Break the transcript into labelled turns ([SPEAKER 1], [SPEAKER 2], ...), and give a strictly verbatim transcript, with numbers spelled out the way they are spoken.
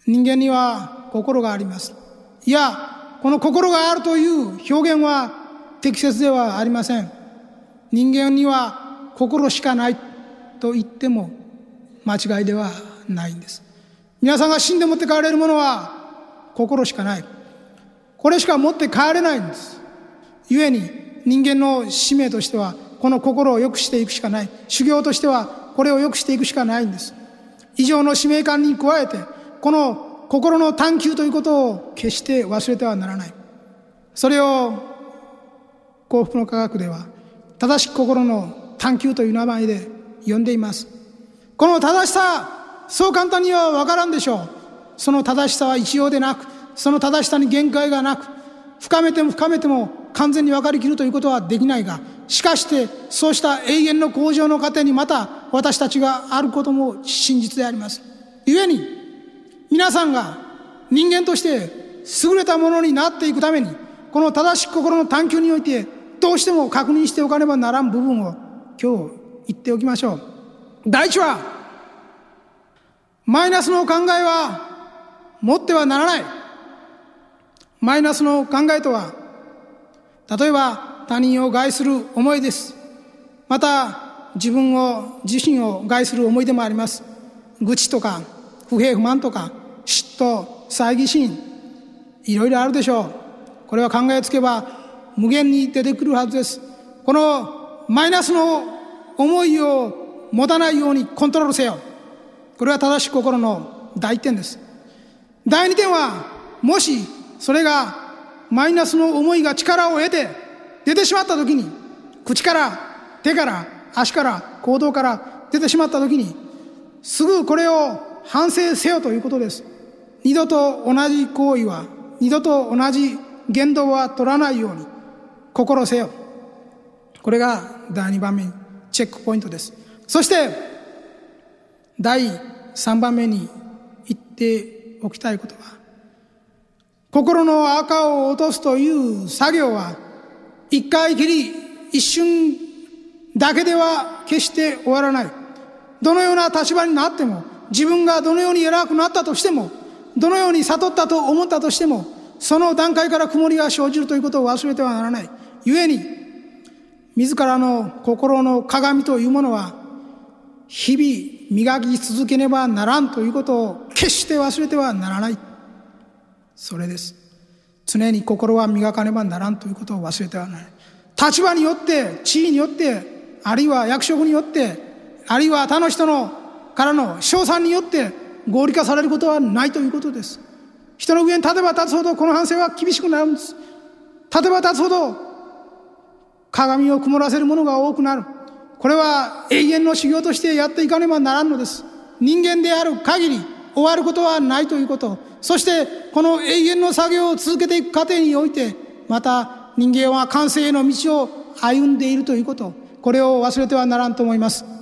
[SPEAKER 1] 人間には心があります。いや、この心があるという表現は適切ではありません。人間には心しかないと言っても間違いではないんです。皆さんが死んで持って帰れるものは心しかない。これしか持って帰れないんです。故に人間の使命としてはこの心を良くしていくしかない。修行としてはこれを良くしていくしかないんです。以上の使命感に加えてこの心の探求ということを決して忘れてはならない。それを幸福の科学では正しき心の探求という名前で呼んでいます。この正しさ、そう簡単には分からんでしょう。その正しさは一様でなく、その正しさに限界がなく、深めても深めても完全に分かりきるということはできないが、しかしてそうした永遠の向上の過程にまた私たちがあることも真実であります。故に皆さんが人間として優れたものになっていくために、この正しき心の探求においてどうしても確認しておかねばならん部分を今日言っておきましょう。第一は、マイナスの考えは持ってはならない。マイナスの考えとは、例えば他人を害する思いです。また自分を自身を害する思いでもあります。愚痴とか不平不満とか嫉妬、猜疑心、いろいろあるでしょう。これは考えつけば無限に出てくるはずです。このマイナスの思いを持たないようにコントロールせよ。これは正しい心の第一点です。第二点は、もしそれがマイナスの思いが力を得て出てしまったときに、口から手から足から行動から出てしまったときに、すぐこれを反省せよということです。二度と同じ行為は、二度と同じ言動は取らないように心せよ。これが第二番目、チェックポイントです。そして第三番目に言っておきたいことは、心の垢を落とすという作業は一回きり一瞬だけでは決して終わらない。どのような立場になっても、自分がどのように偉くなったとしても、どのように悟ったと思ったとしても、その段階から曇りが生じるということを忘れてはならない。故に自らの心の鏡というものは日々磨き続けねばならんということを決して忘れてはならない。それです。常に心は磨かねばならんということを忘れてはならない。立場によって、地位によって、あるいは役職によって、あるいは他の人のからの称賛によって合理化されることはないということです。人の上に立てば立つほどこの反省は厳しくなるんです。立てば立つほど鏡を曇らせるものが多くなる。これは永遠の修行としてやっていかねばならんのです。人間である限り終わることはないということ。そしてこの永遠の作業を続けていく過程において、また人間は完成への道を歩んでいるということ、これを忘れてはならんと思います。